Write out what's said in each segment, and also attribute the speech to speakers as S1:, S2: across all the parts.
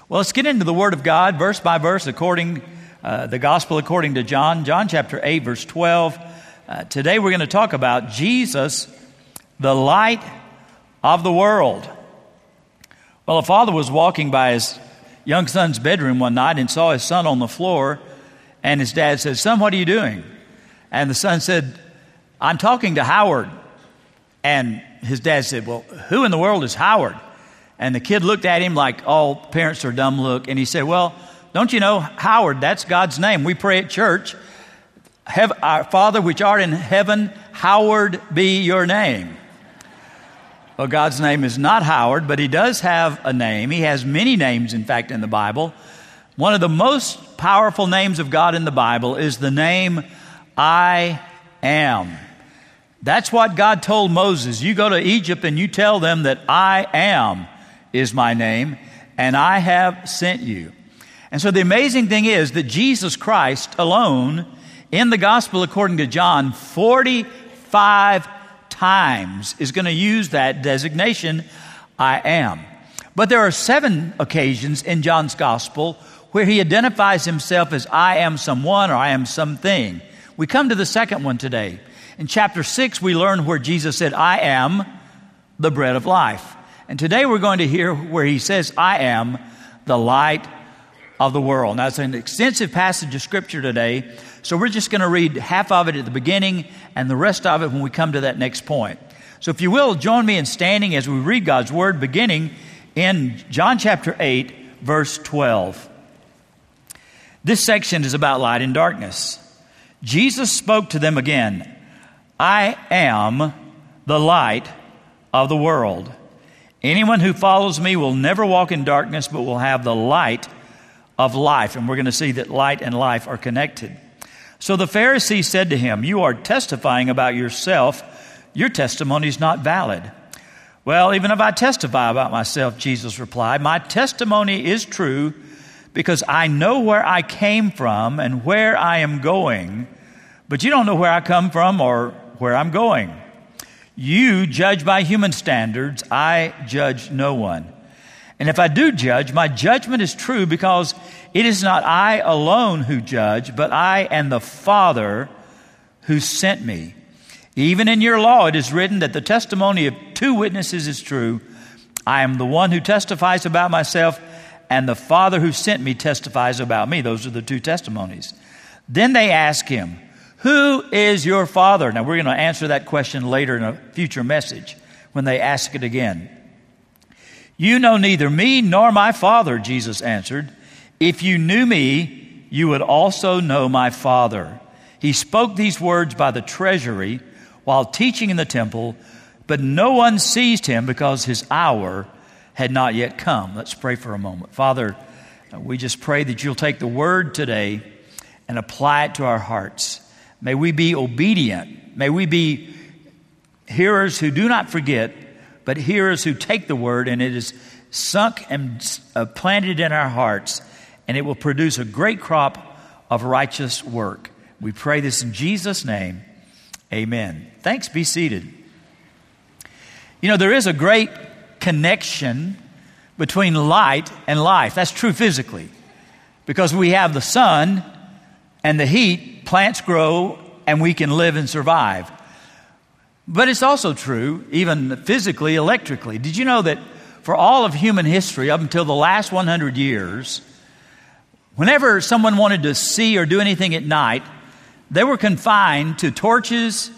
S1: Well, let's get into the Word of God, verse by verse, according the Gospel according to John. John chapter 8, verse 12. Today we're going to talk about Jesus, the light of the world. Well, a father was walking by his young son's bedroom one night and saw his son on the floor, and his dad said, "Son, what are you doing?" And the son said, "I'm talking to Howard." And his dad said, "Well, who in the world is Howard?" And the kid looked at him like all parents are dumb look, and he said, "Well, don't you know Howard, that's God's name. We pray at church, our Father which art in heaven, hallowed be your name." Well, God's name is not Howard, but he does have a name. He has many names, in fact, in the Bible. One of the most powerful names of God in the Bible is the name I am. That's what God told Moses. You go to Egypt and you tell them that I am is my name, and I have sent you. And so the amazing thing is that Jesus Christ alone, in the Gospel according to John, 45 times is going to use that designation, I am. But there are 7 occasions in John's Gospel where he identifies himself as I am someone or I am something. We come to the second one today. In chapter 6, we learn where Jesus said, I am the bread of life. And today we're going to hear where he says, I am the light of the world. Now, it's an extensive passage of Scripture today, so we're just going to read half of it at the beginning and the rest of it when we come to that next point. So if you will, join me in standing as we read God's Word, beginning in John chapter 8, verse 12. This section is about light and darkness. Jesus spoke to them again, I am the light of the world. Anyone who follows me will never walk in darkness, but will have the light of life. And we're going to see that light and life are connected. So the Pharisees said to him, you are testifying about yourself. Your testimony is not valid. Well, even if I testify about myself, Jesus replied, my testimony is true because I know where I came from and where I am going, but you don't know where I come from or where I'm going. You judge by human standards. I judge no one. And if I do judge, my judgment is true because it is not I alone who judge, but I and the Father who sent me. Even in your law, it is written that the testimony of 2 witnesses is true. I am the one who testifies about myself, and the Father who sent me testifies about me. Those are the 2 testimonies. Then they ask him, who is your Father? Now, we're going to answer that question later in a future message when they ask it again. You know neither me nor my Father, Jesus answered. If you knew me, you would also know my Father. He spoke these words by the treasury while teaching in the temple, but no one seized him because his hour had not yet come. Let's pray for a moment. Father, we just pray that you'll take the word today and apply it to our hearts. May we be obedient. May we be hearers who do not forget, but hearers who take the word and it is sunk and planted in our hearts, and it will produce a great crop of righteous work. We pray this in Jesus' name. Amen. Thanks. Be seated. You know, there is a great connection between light and life. That's true physically, because we have the sun and the heat, plants grow, and we can live and survive. But it's also true, even physically, electrically. Did you know that for all of human history, up until the last 100 years, whenever someone wanted to see or do anything at night, they were confined to torches,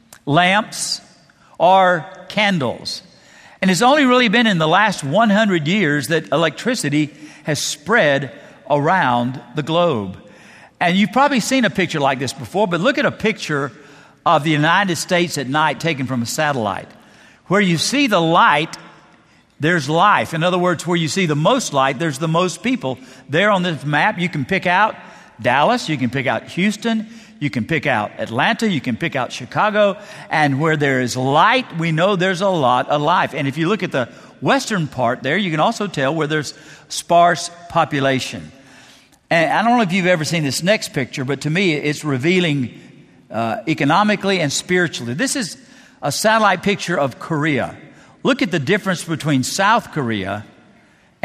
S1: lamps, or candles. And it's only really been in the last 100 years that electricity has spread around the globe. And you've probably seen a picture like this before, but look at a picture of the United States at night taken from a satellite. Where you see the light, there's life. In other words, where you see the most light, there's the most people. There on this map, you can pick out Dallas, you can pick out Houston, you can pick out Atlanta, you can pick out Chicago. And where there is light, we know there's a lot of life. And if you look at the western part there, you can also tell where there's sparse population. And I don't know if you've ever seen this next picture, but to me, it's revealing economically and spiritually. This is a satellite picture of Korea. Look at the difference between South Korea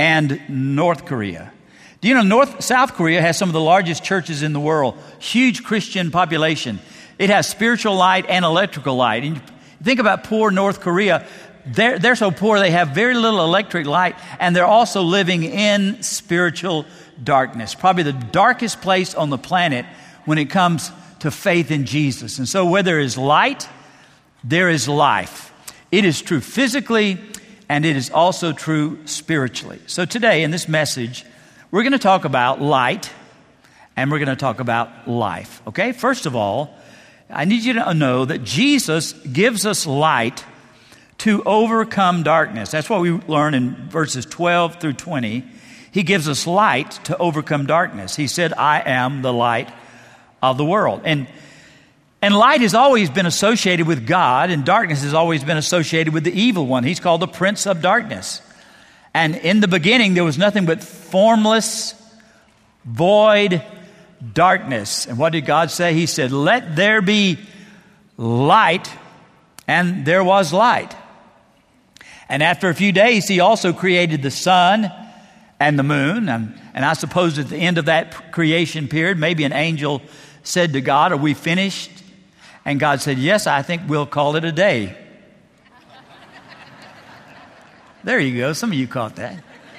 S1: and North Korea. Do you know South Korea has some of the largest churches in the world, huge Christian population. It has spiritual light and electrical light. And you think about poor North Korea. They're so poor they have very little electric light, and they're also living in spiritual darkness. Probably the darkest place on the planet when it comes to faith in Jesus. And so where there is light, there is life. It is true physically, and it is also true spiritually. So today in this message, we're going to talk about light, and we're going to talk about life. Okay? First of all, I need you to know that Jesus gives us light to overcome darkness. That's what we learn in verses 12 through 20. He gives us light to overcome darkness. He said, I am the light of the world. And light has always been associated with God, and darkness has always been associated with the evil one. He's called the Prince of Darkness. And in the beginning, there was nothing but formless, void darkness. And what did God say? He said, let there be light, and there was light. And after a few days, he also created the sun and the moon. And I suppose at the end of that creation period, maybe an angel said to God, are we finished? And God said, yes, I think we'll call it a day. There you go. Some of you caught that.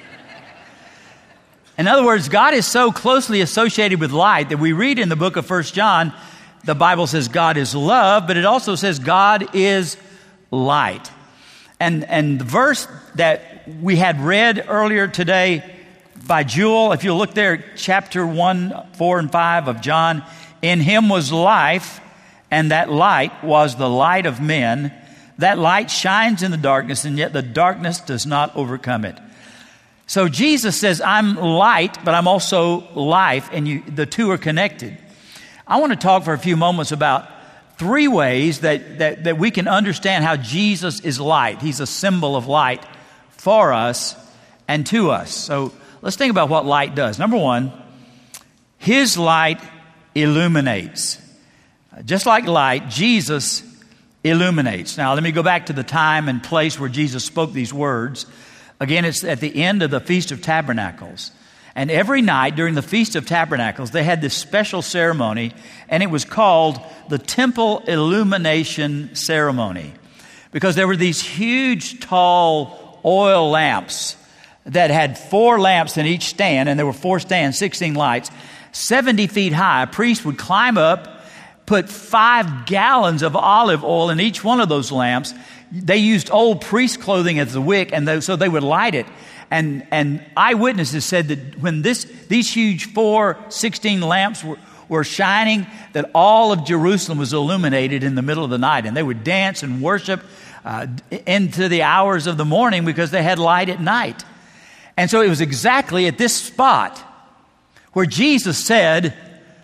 S1: In other words, God is so closely associated with light that we read in the book of 1 John, the Bible says God is love, but it also says God is light. And the verse that we had read earlier today by Jewel, if you look there, chapter 1, 4, and 5 of John, in him was life, and that light was the light of men. That light shines in the darkness, and yet the darkness does not overcome it. So Jesus says, I'm light, but I'm also life, and the two are connected. I want to talk for a few moments about three ways that we can understand how Jesus is light. He's a symbol of light for us and to us. So let's think about what light does. Number one, his light illuminates. Just like light, Jesus illuminates. Now, let me go back to the time and place where Jesus spoke these words. Again, it's at the end of the Feast of Tabernacles. And every night during the Feast of Tabernacles, they had this special ceremony, and it was called the Temple Illumination Ceremony. Because there were these huge, tall oil lamps that had 4 lamps in each stand, and there were 4 stands, 16 lights, 70 feet high. A priest would climb up, put 5 gallons of olive oil in each one of those lamps. They used old priest clothing as the wick, and so they would light it. And eyewitnesses said that when these huge 16 lamps were shining, that all of Jerusalem was illuminated in the middle of the night. And they would dance and worship into the hours of the morning because they had light at night. And so it was exactly at this spot where Jesus said,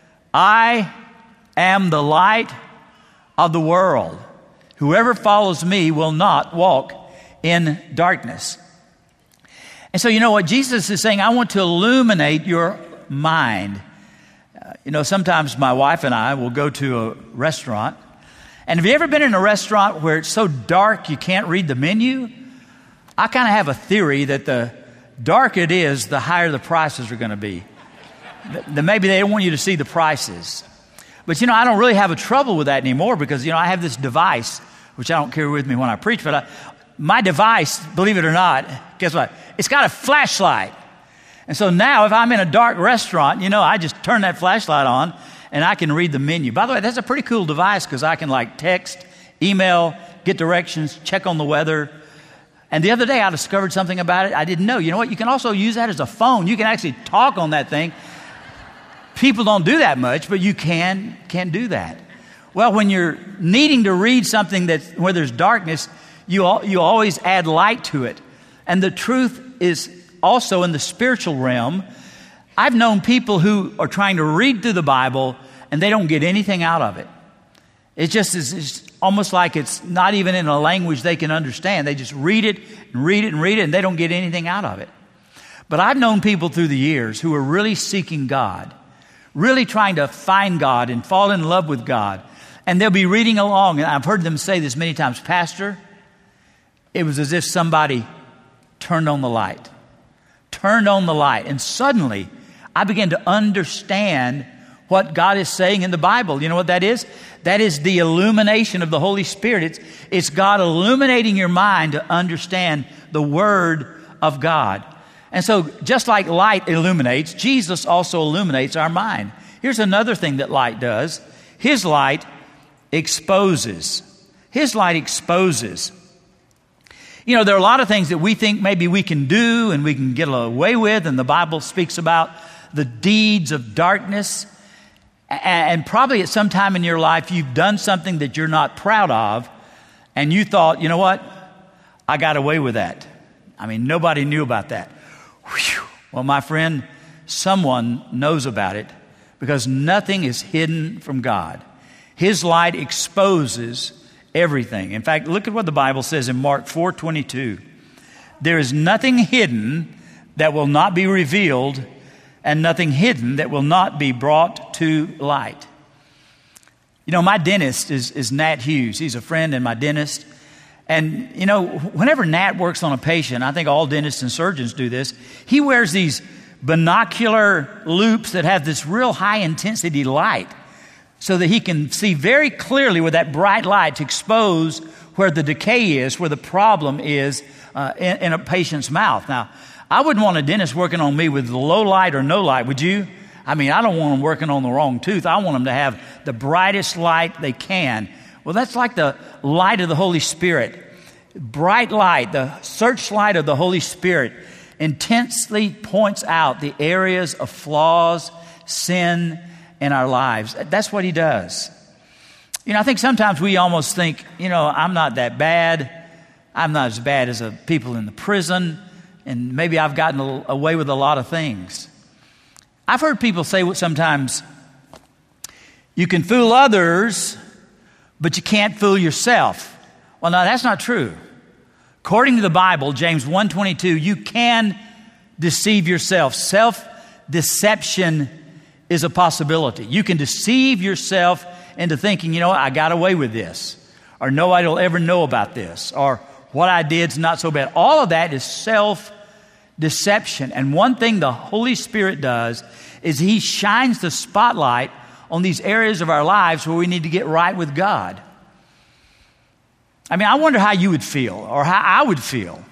S1: I am the light of the world. Whoever follows me will not walk in darkness. And so you know what Jesus is saying? I want to illuminate your mind. Sometimes my wife and I will go to a restaurant. And have you ever been in a restaurant where it's so dark you can't read the menu? I kind of have a theory that the darker it is, the higher the prices are going to be. Maybe they don't want you to see the prices. But, I don't really have a trouble with that anymore because, I have this device, which I don't carry with me when I preach, but my device, believe it or not, guess what? It's got a flashlight. And so now if I'm in a dark restaurant, I just turn that flashlight on and I can read the menu. By the way, that's a pretty cool device because I can text, email, get directions, check on the weather. And the other day I discovered something about it I didn't know. You know what? You can also use that as a phone. You can actually talk on that thing. People don't do that much, but you can do that. Well, when you're needing to read something where there's darkness, you always add light to it. And the truth is also in the spiritual realm. I've known people who are trying to read through the Bible and they don't get anything out of it. It just is it's almost like it's not even in a language they can understand. They just read it and read it and read it and they don't get anything out of it. But I've known people through the years who are really seeking God, really trying to find God and fall in love with God. And they'll be reading along, and I've heard them say this many times, Pastor, it was as if somebody turned on the light. turned on the light, and suddenly I began to understand what God is saying in the Bible. You know what that is? That is the illumination of the Holy Spirit. It's God illuminating your mind to understand the Word of God. And so just like light illuminates, Jesus also illuminates our mind. Here's another thing that light does. His light exposes. His light exposes. You know, there are a lot of things that we think maybe we can do and we can get away with, and the Bible speaks about the deeds of darkness. And probably at some time in your life, you've done something that you're not proud of, and you thought, you know what? I got away with that. I mean, nobody knew about that. Whew. Well, my friend, someone knows about it, because nothing is hidden from God. His light exposes everything. In fact, look at what the Bible says in Mark 4:22. There is nothing hidden that will not be revealed, and nothing hidden that will not be brought to light. You know, my dentist is Nat Hughes. He's a friend and my dentist. And, you know, whenever Nat works on a patient, I think all dentists and surgeons do this, he wears these binocular loops that have this real high-intensity light so that he can see very clearly with that bright light to expose where the decay is, where the problem is in a patient's mouth. Now, I wouldn't want a dentist working on me with low light or no light, would you? I mean, I don't want them working on the wrong tooth. I want them to have the brightest light they can. Well, that's like the light of the Holy Spirit. Bright light, the searchlight of the Holy Spirit, intensely points out the areas of flaws, sin in our lives. That's what he does. You know, I think sometimes we almost think, you know, I'm not that bad. I'm not as bad as the people in the prison. And maybe I've gotten away with a lot of things. I've heard people say sometimes, you can fool others, but you can't fool yourself. Well, no, that's not true. According to the Bible, James 1:22, you can deceive yourself. Self-deception is a possibility. You can deceive yourself into thinking, you know what, I got away with this. Or nobody will ever know about this. Or what I did is not so bad. All of that is self-deception. And one thing the Holy Spirit does is He shines the spotlight on these areas of our lives where we need to get right with God. I mean, I wonder how you would feel, or how I would feel,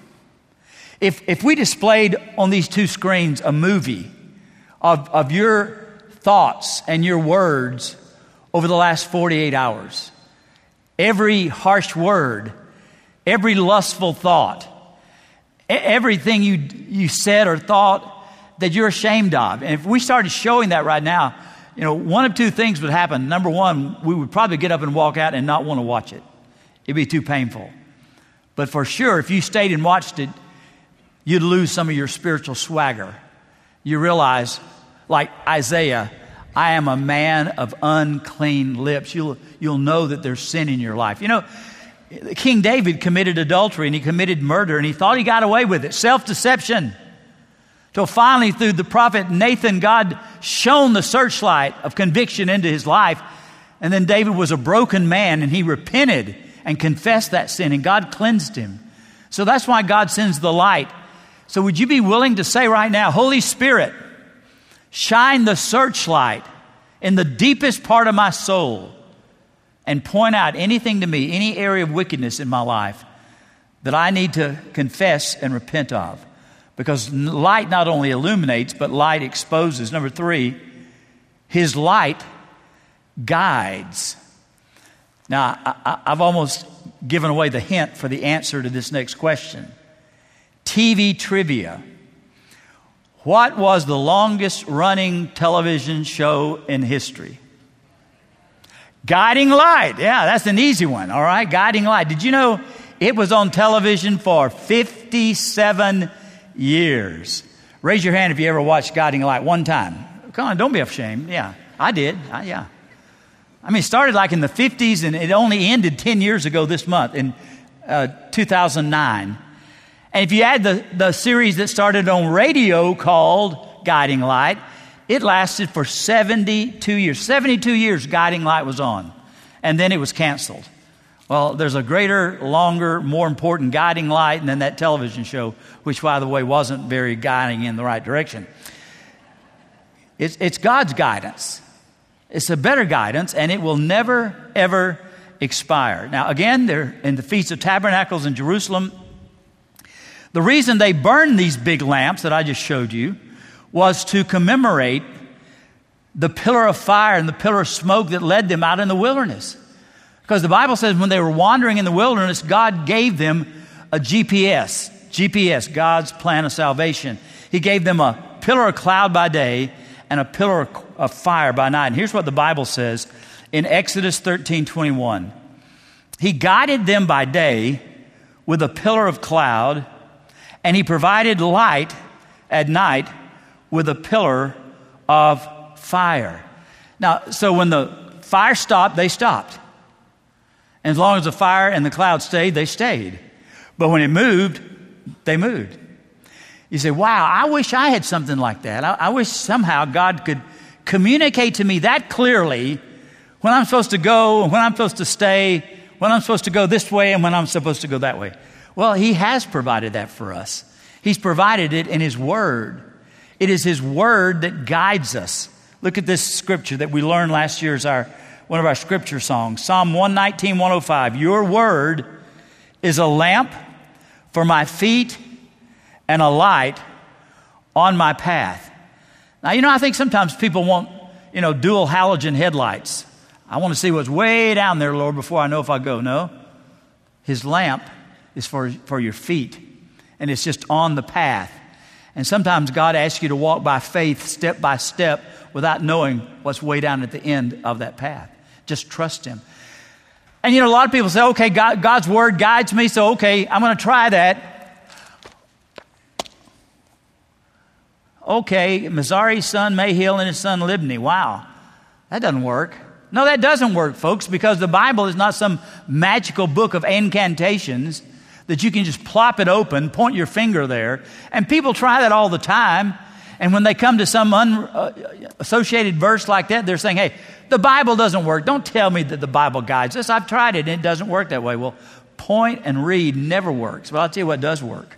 S1: if we displayed on these two screens a movie of your thoughts and your words over the last 48 hours. Every harsh word, every lustful thought, everything you said or thought that you're ashamed of. And if we started showing that right now, you know, one of two things would happen. Number one, we would probably get up and walk out and not want to watch it. It'd be too painful. But for sure, if you stayed and watched it, you'd lose some of your spiritual swagger. You realize, like Isaiah, I am a man of unclean lips. You'll know that there's sin in your life. You know, King David committed adultery and he committed murder and he thought he got away with it. Self-deception. Till finally through the prophet Nathan, God shone the searchlight of conviction into his life. And then David was a broken man and he repented and confessed that sin and God cleansed him. So that's why God sends the light. So would you be willing to say right now, Holy Spirit, shine the searchlight in the deepest part of my soul and point out anything to me, any area of wickedness in my life that I need to confess and repent of. Because light not only illuminates, but light exposes. Number 3, His light guides. Now, I've almost given away the hint for the answer to this next question. TV trivia. What was the longest running television show in history? Guiding Light. Yeah, that's an easy one. All right, Guiding Light. Did you know it was on television for 57 years? Raise your hand if you ever watched Guiding Light one time. Come on, don't be ashamed. Yeah, I did. Yeah. I mean, it started like in the 50s and it only ended 10 years ago this month in 2009. And if you add the series that started on radio called Guiding Light, it lasted for 72 years. 72 years Guiding Light was on. And then it was canceled. Well, there's a greater, longer, more important guiding light than that television show, which, by the way, wasn't very guiding in the right direction. It's God's guidance. It's a better guidance, and it will never, ever expire. Now, again, they're in the Feast of Tabernacles in Jerusalem. The reason they burned these big lamps that I just showed you was to commemorate the pillar of fire and the pillar of smoke that led them out in the wilderness. Because the Bible says when they were wandering in the wilderness, God gave them a GPS, God's plan of salvation. He gave them a pillar of cloud by day and a pillar of fire by night. And here's what the Bible says in Exodus 13:21. He guided them by day with a pillar of cloud, and he provided light at night with a pillar of fire. Now, so when the fire stopped, they stopped. And as long as the fire and the cloud stayed, they stayed. But when it moved, they moved. You say, wow, I wish I had something like that. I wish somehow God could communicate to me that clearly when I'm supposed to go and when I'm supposed to stay, when I'm supposed to go this way and when I'm supposed to go that way. Well, He has provided that for us. He's provided it in His Word. It is His Word that guides us. Look at this scripture that we learned last year as one of our scripture songs. Psalm 119, 105. Your word is a lamp for my feet and a light on my path. Now, I think sometimes people want, dual halogen headlights. I want to see what's way down there, Lord, before I know if I go. No. His lamp is for your feet, and it's just on the path. And sometimes God asks you to walk by faith, step by step, without knowing what's way down at the end of that path. Just trust Him. And a lot of people say, okay, God's Word guides me, so okay, I'm going to try that. Okay, Mazzari's son Mayhill and his son Libni. Wow, that doesn't work. No, that doesn't work, folks, because the Bible is not some magical book of incantations that you can just plop it open, point your finger there. And people try that all the time. And when they come to some associated verse like that, they're saying, hey, the Bible doesn't work. Don't tell me that the Bible guides us. I've tried it and it doesn't work that way. Well, point and read never works. But I'll tell you what does work.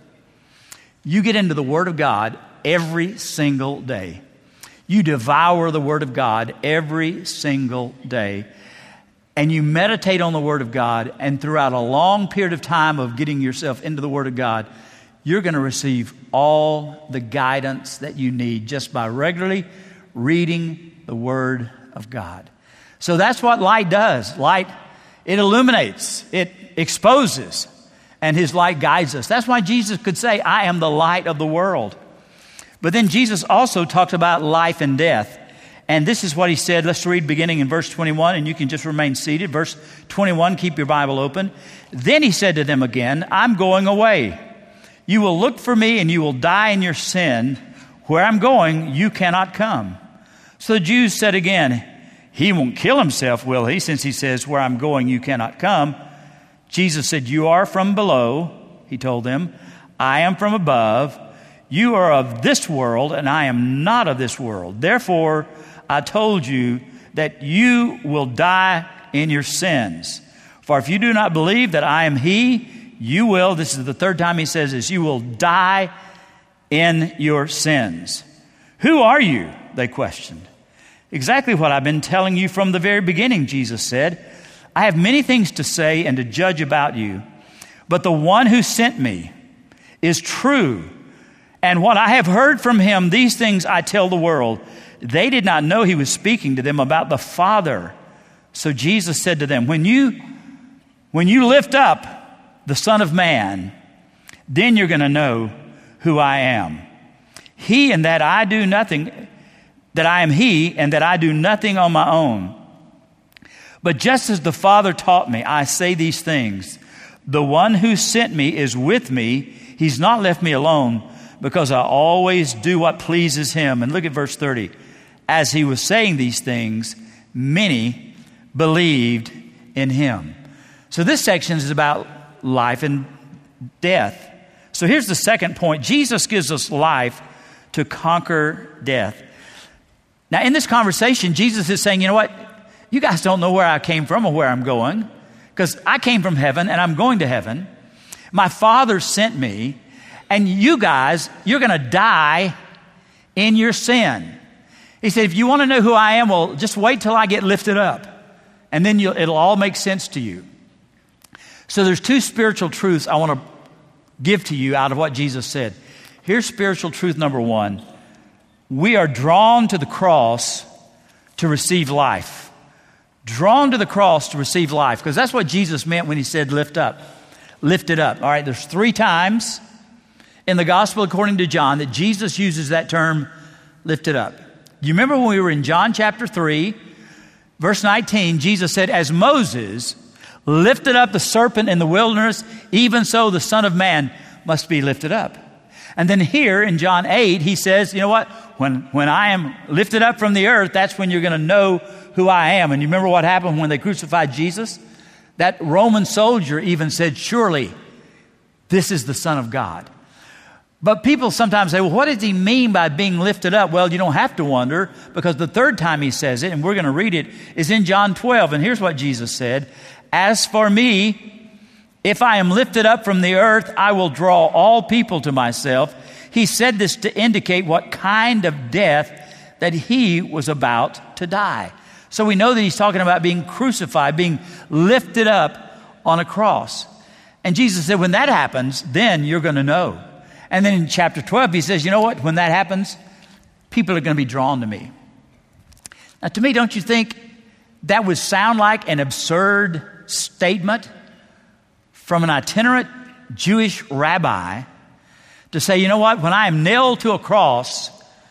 S1: You get into the Word of God every single day. You devour the Word of God every single day. And you meditate on the Word of God. And throughout a long period of time of getting yourself into the Word of God, you're going to receive all the guidance that you need just by regularly reading the Word of God. So that's what light does. Light, it illuminates, it exposes, and His light guides us. That's why Jesus could say, I am the light of the world. But then Jesus also talked about life and death. And this is what He said. Let's read beginning in verse 21, and you can just remain seated. Verse 21, keep your Bible open. Then He said to them again, I'm going away. You will look for me and you will die in your sin. Where I'm going, you cannot come. So the Jews said again, He won't kill Himself, will He? Since He says, where I'm going, you cannot come. Jesus said, you are from below. He told them, I am from above. You are of this world and I am not of this world. Therefore, I told you that you will die in your sins. For if you do not believe that I am He, you will, this is the third time He says this, you will die in your sins. Who are you? They questioned. Exactly what I've been telling you from the very beginning, Jesus said. I have many things to say and to judge about you, but the one who sent me is true. And what I have heard from Him, these things I tell the world. They did not know He was speaking to them about the Father. So Jesus said to them, when you lift up the Son of Man, then you're going to know who I am. He and that I do nothing, that I am He and that I do nothing on my own. But just as the Father taught me, I say these things. The one who sent me is with me. He's not left me alone because I always do what pleases Him. And look at verse 30. As He was saying these things, many believed in Him. So this section is about life and death. So here's the second point. Jesus gives us life to conquer death. Now in this conversation, Jesus is saying, you know what? You guys don't know where I came from or where I'm going. because I came from heaven and I'm going to heaven. My Father sent me, and you guys, you're going to die in your sin. He said, if you want to know who I am, well, just wait till I get lifted up, and then it'll all make sense to you. So there's two spiritual truths I want to give to you out of what Jesus said. Here's spiritual truth number one. We are drawn to the cross to receive life. Drawn to the cross to receive life, because that's what Jesus meant when he said lift up. Lift it up. All right, there's 3 times in the gospel according to John that Jesus uses that term, lift it up. You remember when we were in John chapter 3, verse 19, Jesus said, as Moses lifted up the serpent in the wilderness, even so the Son of Man must be lifted up. And then here in John 8, he says, you know what? When I am lifted up from the earth, that's when you're going to know who I am. And you remember what happened when they crucified Jesus? That Roman soldier even said, surely this is the Son of God. But people sometimes say, well, what does he mean by being lifted up? Well, you don't have to wonder, because the third time he says it, and we're going to read it, is in John 12. And here's what Jesus said. As for me, if I am lifted up from the earth, I will draw all people to myself. He said this to indicate what kind of death that he was about to die. So we know that he's talking about being crucified, being lifted up on a cross. And Jesus said, when that happens, then you're going to know. And then in chapter 12, he says, you know what? When that happens, people are going to be drawn to me. Now, to me, don't you think that would sound like an absurd statement from an itinerant Jewish rabbi to say, you know what? When I am nailed to a cross,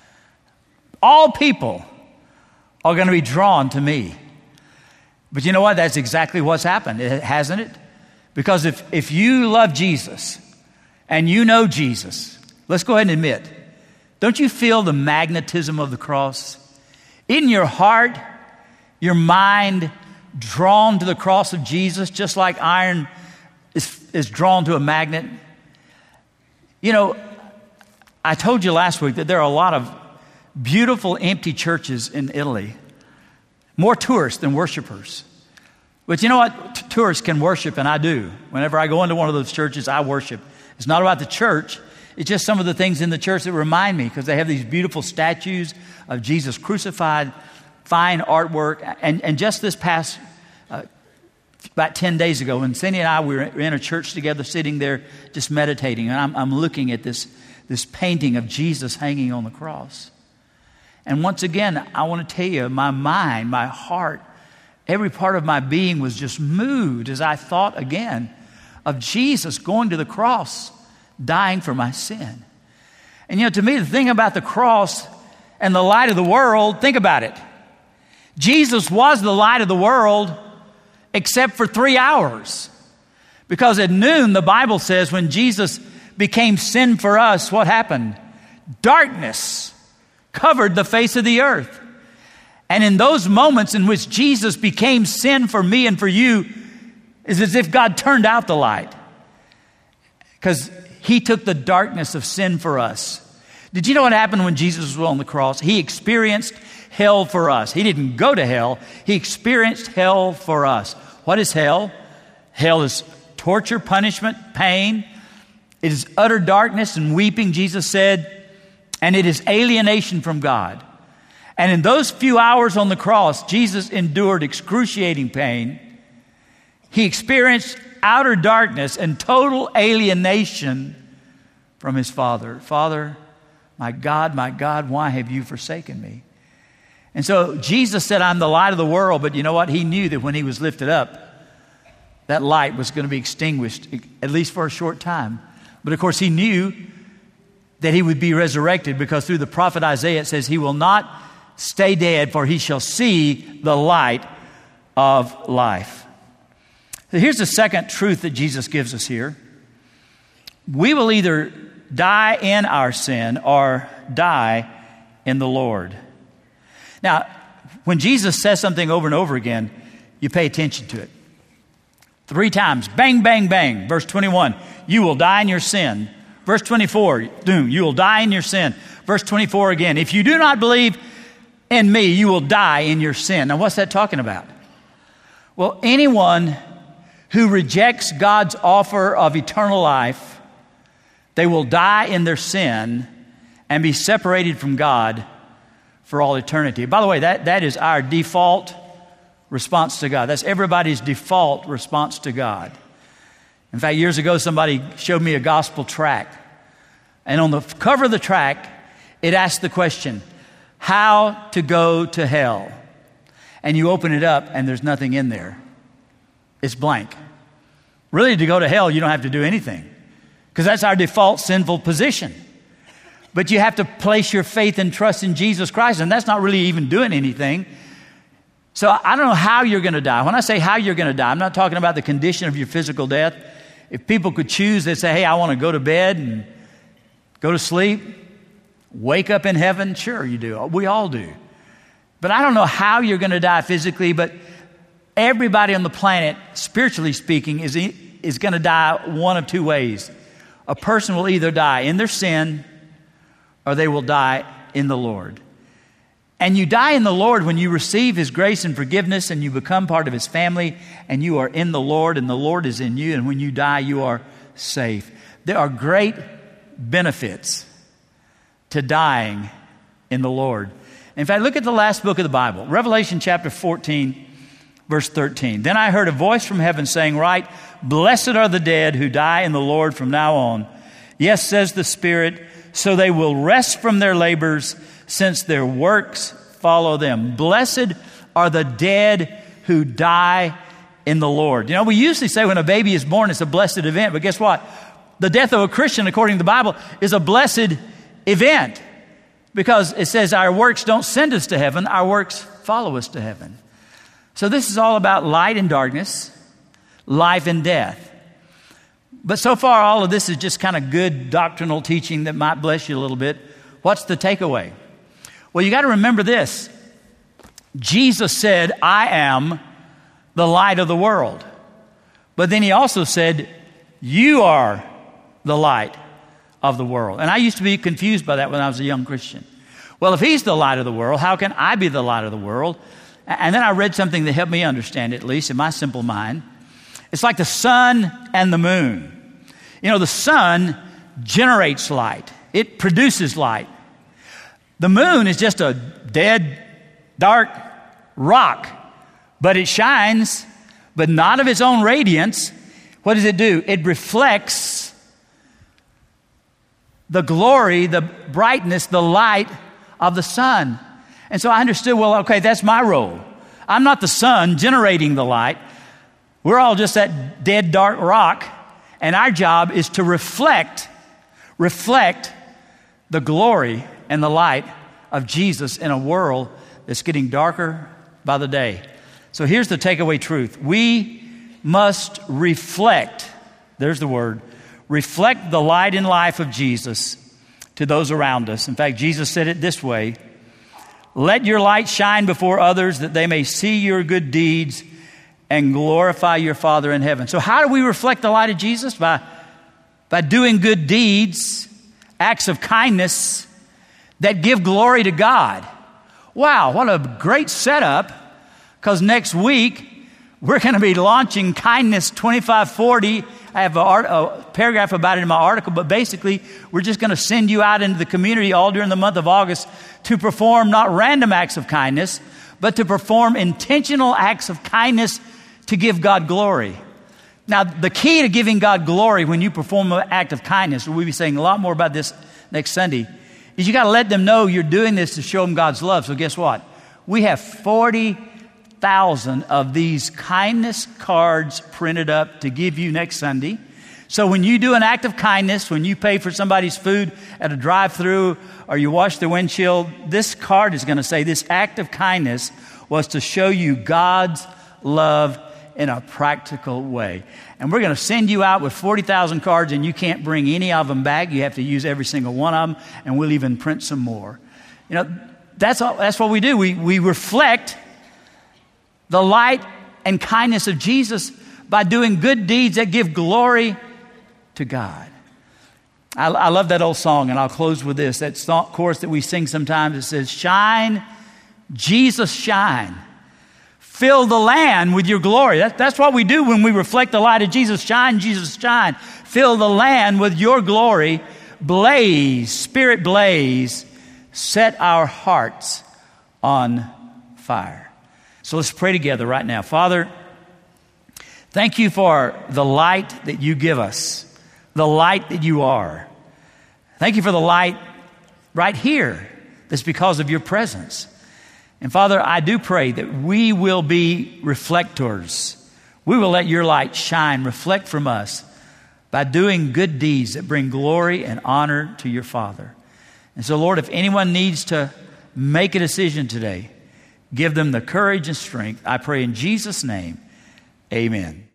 S1: all people are going to be drawn to me. But you know what? That's exactly what's happened, hasn't it? Because if you love Jesus and you know Jesus, let's go ahead and admit, don't you feel the magnetism of the cross? In your heart, your mind drawn to the cross of Jesus, just like iron is drawn to a magnet? You know, I told you last week that there are a lot of beautiful empty churches in Italy. More tourists than worshipers. But you know what? Tourists can worship, and I do. Whenever I go into one of those churches, I worship. It's not about the church. It's just some of the things in the church that remind me, because they have these beautiful statues of Jesus crucified, fine artwork. And just this past, about 10 days ago, when Cindy and I were in a church together, sitting there just meditating, and I'm looking at this painting of Jesus hanging on the cross. And once again, I want to tell you, my mind, my heart, every part of my being was just moved as I thought again of Jesus going to the cross, dying for my sin. And you know, to me, the thing about the cross and the light of the world, think about it. Jesus was the light of the world except for 3 hours. Because at noon, the Bible says, when Jesus became sin for us, what happened? Darkness covered the face of the earth. And in those moments in which Jesus became sin for me and for you, is as if God turned out the light. Because he took the darkness of sin for us. Did you know what happened when Jesus was on the cross? He experienced hell for us. He didn't go to hell. He experienced hell for us. What is hell? Hell is torture, punishment, pain. It is utter darkness and weeping, Jesus said. And it is alienation from God. And in those few hours on the cross, Jesus endured excruciating pain. He experienced outer darkness and total alienation from his Father. Father, my God, why have you forsaken me? And so Jesus said, I'm the light of the world. But you know what? He knew that when he was lifted up, that light was going to be extinguished, at least for a short time. But of course, he knew that he would be resurrected, because through the prophet Isaiah it says, he will not stay dead, for he shall see the light of life. So here's the second truth that Jesus gives us here. We will either die in our sin or die in the Lord. Now, when Jesus says something over and over again, you pay attention to it. 3 times, bang, bang, bang. Verse 21, you will die in your sin. Verse 24, doom, you will die in your sin. Verse 24 again, if you do not believe in me, you will die in your sin. Now, what's that talking about? Well, anyone who rejects God's offer of eternal life, they will die in their sin and be separated from God for all eternity. By the way, that is our default response to God. That's everybody's default response to God. In fact, years ago, somebody showed me a gospel tract. And on the cover of the tract, it asked the question, how to go to hell. And you open it up, and there's nothing in there. It's blank. Really, to go to hell, you don't have to do anything, because that's our default sinful position. But you have to place your faith and trust in Jesus Christ, and that's not really even doing anything. So I don't know how you're going to die. When I say how you're going to die, I'm not talking about the condition of your physical death. If people could choose, they'd say, hey, I want to go to bed and go to sleep, wake up in heaven. Sure, you do. We all do. But I don't know how you're going to die physically, but everybody on the planet, spiritually speaking, is going to die one of two ways. A person will either die in their sin or they will die in the Lord. And you die in the Lord when you receive His grace and forgiveness and you become part of His family and you are in the Lord and the Lord is in you, and when you die, you are safe. There are great benefits to dying in the Lord. In fact, look at the last book of the Bible, Revelation chapter 14, verse 13. Then I heard a voice from heaven saying, write, blessed are the dead who die in the Lord from now on. Yes, says the Spirit, so they will rest from their labors, since their works follow them. Blessed are the dead who die in the Lord. You know, we usually say when a baby is born, it's a blessed event. But guess what? The death of a Christian, according to the Bible, is a blessed event. Because it says our works don't send us to heaven, our works follow us to heaven. So this is all about light and darkness, life and death. But so far, all of this is just kind of good doctrinal teaching that might bless you a little bit. What's the takeaway? Well, you got to remember this. Jesus said, I am the light of the world. But then He also said, you are the light of the world. And I used to be confused by that when I was a young Christian. Well, if He's the light of the world, how can I be the light of the world? And then I read something that helped me understand it, at least in my simple mind. It's like the sun and the moon. You know, the sun generates light. It produces light. The moon is just a dead, dark rock, but it shines, but not of its own radiance. What does it do? It reflects the glory, the brightness, the light of the sun. And so I understood, well, okay, that's my role. I'm not the sun generating the light. We're all just that dead, dark rock, and our job is to reflect the glory and the light of Jesus in a world that's getting darker by the day. So here's the takeaway truth. We must reflect, there's the word, reflect the light and life of Jesus to those around us. In fact, Jesus said it this way, let your light shine before others that they may see your good deeds and glorify your Father in heaven. So how do we reflect the light of Jesus? By doing good deeds, acts of kindness that give glory to God. Wow, what a great setup, because next week we're going to be launching Kindness 2540. I have a paragraph about it in my article, but basically we're just going to send you out into the community all during the month of August to perform not random acts of kindness, but to perform intentional acts of kindness to give God glory. Now, the key to giving God glory when you perform an act of kindness, we'll be saying a lot more about this next Sunday, is you got to let them know you're doing this to show them God's love. So guess what? We have 40,000 of these kindness cards printed up to give you next Sunday. So when you do an act of kindness, when you pay for somebody's food at a drive-through or you wash their windshield, this card is going to say this act of kindness was to show you God's love in a practical way. And we're going to send you out with 40,000 cards, and you can't bring any of them back. You have to use every single one of them, and we'll even print some more. You know, that's what we do. We reflect the light and kindness of Jesus by doing good deeds that give glory to God. I love that old song, and I'll close with this. That chorus that we sing sometimes, it says, shine, Jesus shine, Fill the land with your glory. That's what we do when we reflect the light of Jesus. Shine, Jesus, shine. Fill the land with your glory. Blaze, Spirit blaze. Set our hearts on fire. So let's pray together right now. Father, thank you for the light that you give us, the light that you are. Thank you for the light right here that's because of your presence. And Father, I do pray that we will be reflectors. We will let your light shine, reflect from us by doing good deeds that bring glory and honor to your Father. And so, Lord, if anyone needs to make a decision today, give them the courage and strength. I pray in Jesus' name, amen.